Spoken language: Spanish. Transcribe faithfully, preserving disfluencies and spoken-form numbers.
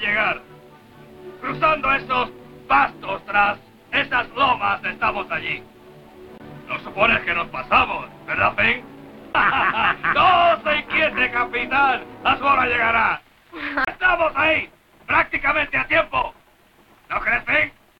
llegar. Cruzando esos pastos tras esas lomas estamos allí. No supones que nos pasamos, ¿verdad, Finn? ¡No se inquiete, capitán! ¡A su hora llegará! ¡Estamos ahí! ¡Prácticamente a tiempo! ¿No crees, Finn?